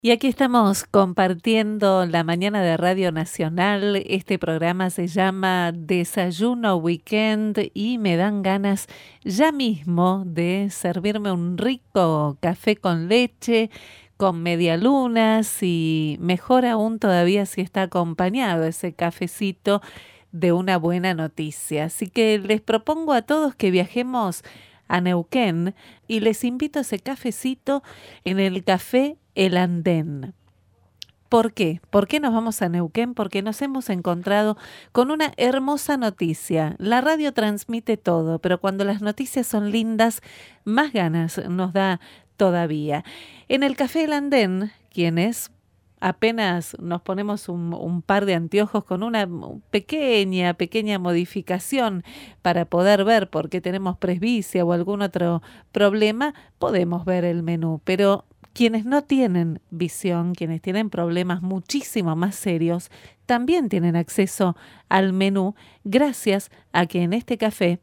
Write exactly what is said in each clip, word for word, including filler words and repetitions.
Y aquí estamos compartiendo la mañana de Radio Nacional. Este programa se llama Desayuno Weekend y me dan ganas ya mismo de servirme un rico café con leche, con medialunas y mejor aún todavía si está acompañado ese cafecito de una buena noticia. Así que les propongo a todos que viajemos a Neuquén y les invito a ese cafecito en el café El Andén. ¿Por qué? ¿Por qué nos vamos a Neuquén? Porque nos hemos encontrado con una hermosa noticia. La radio transmite todo, pero cuando las noticias son lindas, más ganas nos da todavía. En el Café El Andén, quienes apenas nos ponemos un, un par de anteojos con una pequeña, pequeña modificación para poder ver por qué tenemos presbicia o algún otro problema, podemos ver el menú, pero quienes no tienen visión, quienes tienen problemas muchísimo más serios, también tienen acceso al menú gracias a que en este café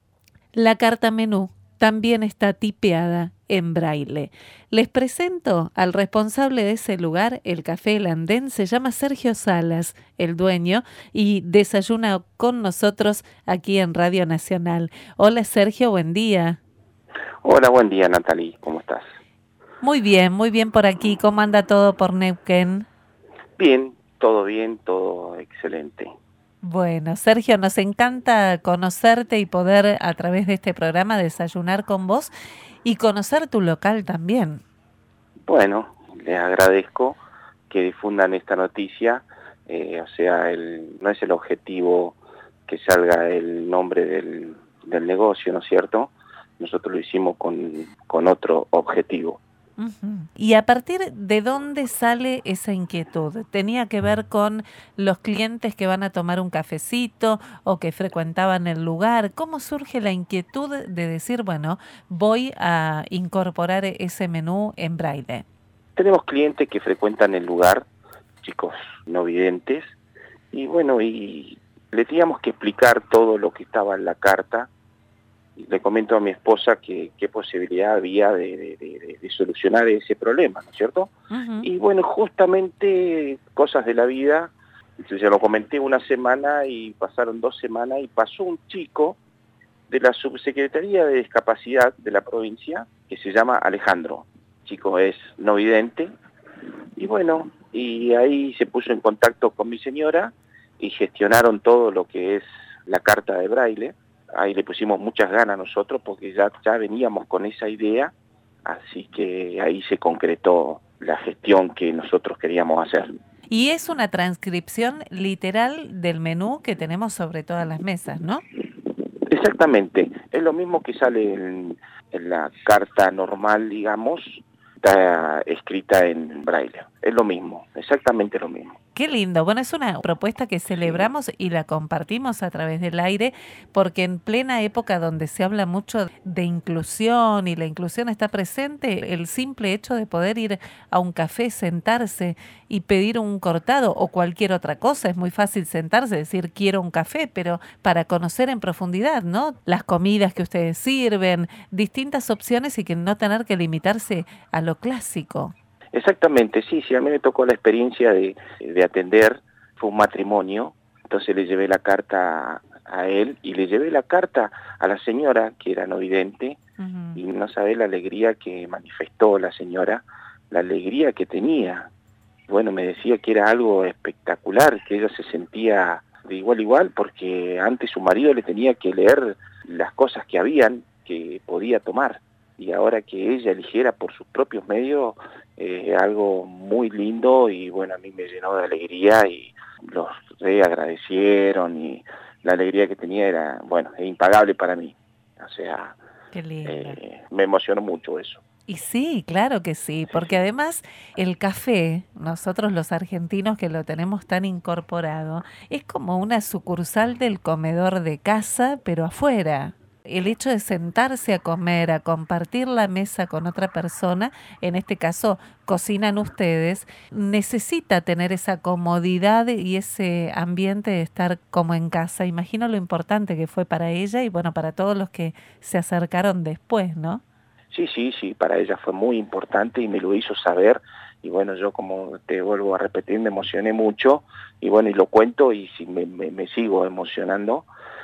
la carta menú también está tipeada en braille. Les presento al responsable de ese lugar, el Café El Andén, se llama Sergio Salas, el dueño, y desayuna con nosotros aquí en Radio Nacional. Hola Sergio, buen día. Hola, buen día Natalie, ¿cómo estás? Muy bien, muy bien por aquí. ¿Cómo anda todo por Neuquén? Bien, todo bien, todo excelente. Bueno, Sergio, nos encanta conocerte y poder a través de este programa desayunar con vos y conocer tu local también. Bueno, les agradezco que difundan esta noticia, eh, o sea, el, no es el objetivo que salga el nombre del, del negocio, ¿no es cierto? Nosotros lo hicimos con, con otro objetivo. Uh-huh. ¿Y a partir de dónde sale esa inquietud? ¿Tenía que ver con los clientes que van a tomar un cafecito o que frecuentaban el lugar? ¿Cómo surge la inquietud de decir, bueno, voy a incorporar ese menú en braille? Tenemos clientes que frecuentan el lugar, chicos no videntes, y bueno, y le teníamos que explicar todo lo que estaba en la carta. Le comento a mi esposa que qué posibilidad había de, de, de, de solucionar ese problema, ¿no es cierto? Uh-huh. Y bueno, justamente cosas de la vida, se lo comenté una semana y pasaron dos semanas y pasó un chico de la Subsecretaría de Discapacidad de la provincia que se llama Alejandro. El chico es no vidente y bueno, y ahí se puso en contacto con mi señora y gestionaron todo lo que es la carta de braille. Ahí le pusimos muchas ganas nosotros porque ya, ya veníamos con esa idea, así que ahí se concretó la gestión que nosotros queríamos hacer. Y es una transcripción literal del menú que tenemos sobre todas las mesas, ¿no? Exactamente, es lo mismo que sale en, en la carta normal, digamos, está escrita en braille, es lo mismo, exactamente lo mismo. Qué lindo. Bueno, es una propuesta que celebramos y la compartimos a través del aire, porque en plena época donde se habla mucho de inclusión y la inclusión está presente, el simple hecho de poder ir a un café, sentarse y pedir un cortado o cualquier otra cosa, es muy fácil sentarse, decir quiero un café, pero para conocer en profundidad, ¿no? Las comidas que ustedes sirven, distintas opciones y que no tener que limitarse a lo clásico. Exactamente, sí, sí, a mí me tocó la experiencia de, de atender, fue un matrimonio, entonces le llevé la carta a él y le llevé la carta a la señora, que era no vidente, uh-huh. Y no sabe la alegría que manifestó la señora, la alegría que tenía. Bueno, me decía que era algo espectacular, que ella se sentía de igual a igual, porque antes su marido le tenía que leer las cosas que habían, que podía tomar. Y ahora que ella eligiera por sus propios medios, eh, algo muy lindo y bueno, a mí me llenó de alegría y los re agradecieron y la alegría que tenía era, bueno, es impagable para mí. O sea, qué lindo. Eh, me emocionó mucho eso. Y sí, claro que sí, porque además el café, nosotros los argentinos que lo tenemos tan incorporado, es como una sucursal del comedor de casa, pero afuera. El hecho de sentarse a comer, a compartir la mesa con otra persona, en este caso cocinan ustedes, necesita tener esa comodidad y ese ambiente de estar como en casa. Imagino lo importante que fue para ella y bueno, para todos los que se acercaron después, ¿no? Sí, sí, sí, para ella fue muy importante y me lo hizo saber y bueno, yo como te vuelvo a repetir, me emocioné mucho, y bueno, y lo cuento y si me, me, me sigo emocionando,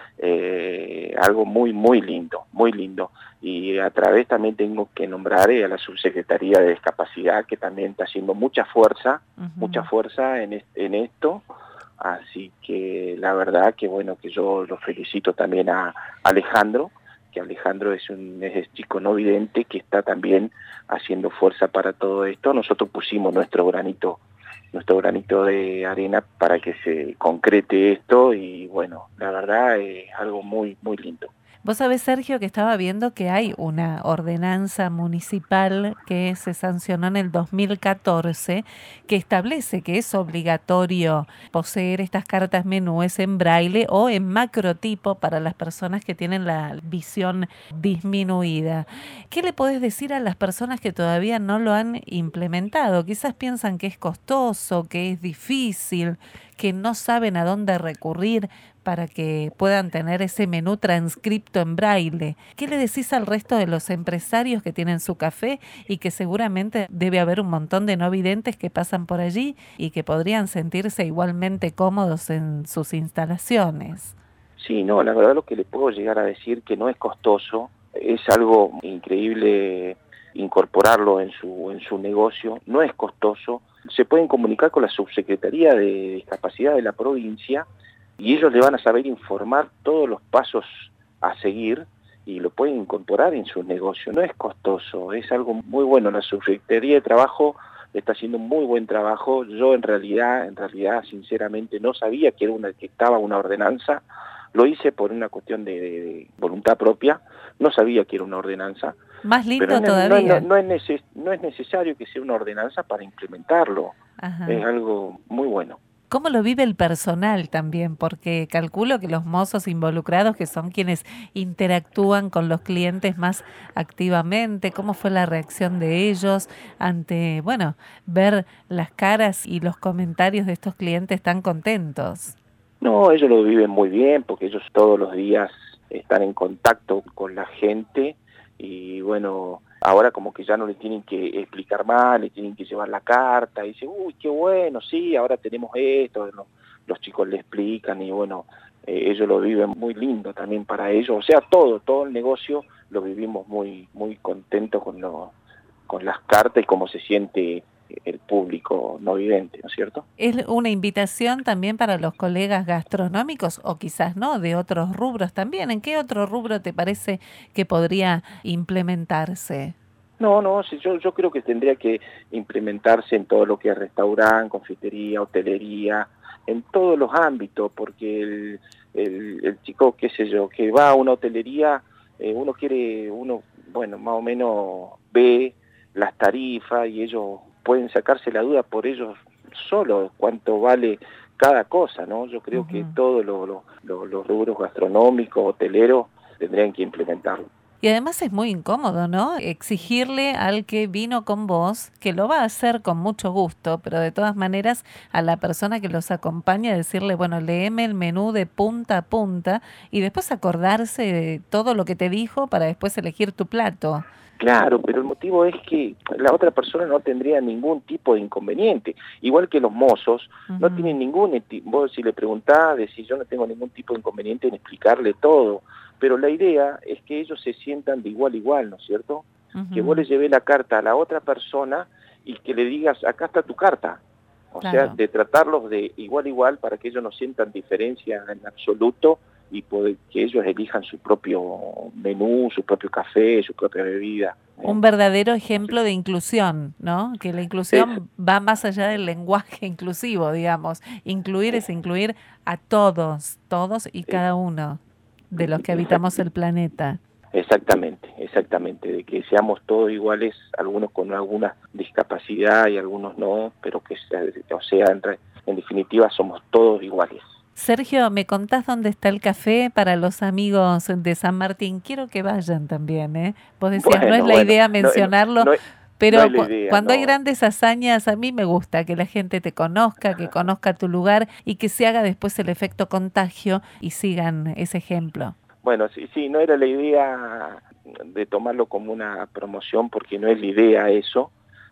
eh, algo muy, muy lindo, muy lindo. Y a través también tengo que nombrar eh, a la Subsecretaría de Discapacidad, que también está haciendo mucha fuerza, uh-huh. mucha fuerza en, est- en esto, así que la verdad que bueno, que yo lo felicito también a Alejandro, que Alejandro es un es chico no vidente que está también haciendo fuerza para todo esto. Nosotros pusimos nuestro granito, nuestro granito de arena para que se concrete esto y bueno, la verdad es algo muy, muy lindo. Vos sabés, Sergio, que estaba viendo que hay una ordenanza municipal que se sancionó en el dos mil catorce que establece que es obligatorio poseer estas cartas menúes en braille o en macrotipo para las personas que tienen la visión disminuida. ¿Qué le podés decir a las personas que todavía no lo han implementado? Quizás piensan que es costoso, que es difícil, que no saben a dónde recurrir para que puedan tener ese menú transcripto en braille. ¿Qué le decís al resto de los empresarios que tienen su café y que seguramente debe haber un montón de no videntes que pasan por allí y que podrían sentirse igualmente cómodos en sus instalaciones? Sí, no, la verdad lo que le puedo llegar a decir que no es costoso, es algo increíble incorporarlo en su en su negocio, no es costoso. Se pueden comunicar con la Subsecretaría de Discapacidad de la provincia y ellos le van a saber informar todos los pasos a seguir y lo pueden incorporar en su negocio. No es costoso, es algo muy bueno. La Subsecretaría de Trabajo está haciendo un muy buen trabajo. Yo en realidad, en realidad, sinceramente, no sabía que era una que estaba una ordenanza. Lo hice por una cuestión de, de, de voluntad propia. No sabía que era una ordenanza. Más lindo pero no, todavía. No, no, no, es neces- no es necesario que sea una ordenanza para implementarlo. Ajá. Es algo muy bueno. ¿Cómo lo vive el personal también? Porque calculo que los mozos involucrados, que son quienes interactúan con los clientes más activamente, ¿cómo fue la reacción de ellos ante, bueno, ver las caras y los comentarios de estos clientes tan contentos? No, ellos lo viven muy bien porque ellos todos los días están en contacto con la gente y bueno, ahora como que ya no le tienen que explicar más, le tienen que llevar la carta y dicen, uy, qué bueno, sí, ahora tenemos esto, los, los chicos le explican y bueno, eh, ellos lo viven muy lindo también para ellos, o sea, todo, todo el negocio lo vivimos muy, muy contentos con, lo, con las cartas y cómo se siente el público no vidente, ¿no es cierto? ¿Es una invitación también para los colegas gastronómicos o quizás no, de otros rubros también? ¿En qué otro rubro te parece que podría implementarse? No, no, sí, yo, yo creo que tendría que implementarse en todo lo que es restaurante, confitería, hotelería, en todos los ámbitos, porque el, el, el chico, qué sé yo, que va a una hotelería, eh, uno quiere, uno, bueno, más o menos ve las tarifas y ellos pueden sacarse la duda por ellos solos, cuánto vale cada cosa, ¿no? Yo creo uh-huh. que todos lo, lo, lo, los rubros gastronómicos, hoteleros, tendrían que implementarlo. Y además es muy incómodo, ¿no? Exigirle al que vino con vos, que lo va a hacer con mucho gusto, pero de todas maneras a la persona que los acompaña decirle, bueno, léeme el menú de punta a punta y después acordarse de todo lo que te dijo para después elegir tu plato. Claro, pero el motivo es que la otra persona no tendría ningún tipo de inconveniente. Igual que los mozos, uh-huh. no tienen ningún... Vos si le preguntás, decís, yo no tengo ningún tipo de inconveniente en explicarle todo. Pero la idea es que ellos se sientan de igual a igual, ¿no es cierto? Uh-huh. Que vos le lleves la carta a la otra persona y que le digas, acá está tu carta. O claro. sea, de tratarlos de igual a igual para que ellos no sientan diferencia en absoluto y poder que ellos elijan su propio menú, su propio café, su propia bebida. Un verdadero ejemplo de inclusión, ¿no? Que la inclusión es, va más allá del lenguaje inclusivo, digamos. Incluir es incluir a todos, todos y cada uno de los que habitamos el planeta. Exactamente, exactamente, de que seamos todos iguales, algunos con alguna discapacidad y algunos no, pero que, o sea, en, en definitiva somos todos iguales. Sergio, ¿me contás dónde está el café para los amigos de San Martín? Quiero que vayan también, ¿eh? Vos decías, bueno, no es la bueno, idea mencionarlo, no, no, pero no idea, cuando no. hay grandes hazañas, a mí me gusta que la gente te conozca, que conozca tu lugar y que se haga después el efecto contagio y sigan ese ejemplo. Bueno, sí, sí, no era la idea de tomarlo como una promoción porque no es la idea eso,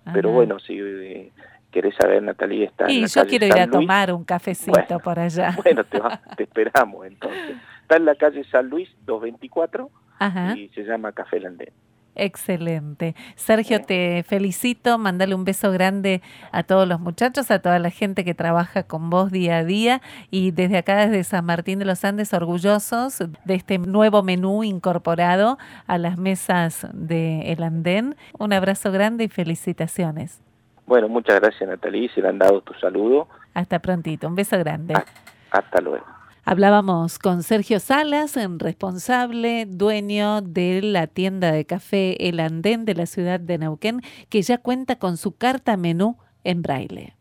pero Ajá. bueno, si eh, querés saber, Natalia, está en Y la yo calle quiero ir San a Luis. tomar un cafecito Bueno, por allá. bueno, te, va- te esperamos entonces. Está en la calle San Luis doscientos veinticuatro Ajá. y se llama Café El Andén. Excelente. Sergio, ¿eh? te felicito, mandale un beso grande a todos los muchachos, a toda la gente que trabaja con vos día a día y desde acá, desde San Martín de los Andes, orgullosos de este nuevo menú incorporado a las mesas de El Andén. Un abrazo grande y felicitaciones. Bueno, muchas gracias, Natalia, se le han dado tu saludo. Hasta prontito, un beso grande. Ha- Hasta luego. Hablábamos con Sergio Salas, responsable, dueño de la tienda de café El Andén de la ciudad de Neuquén, que ya cuenta con su carta menú en braille.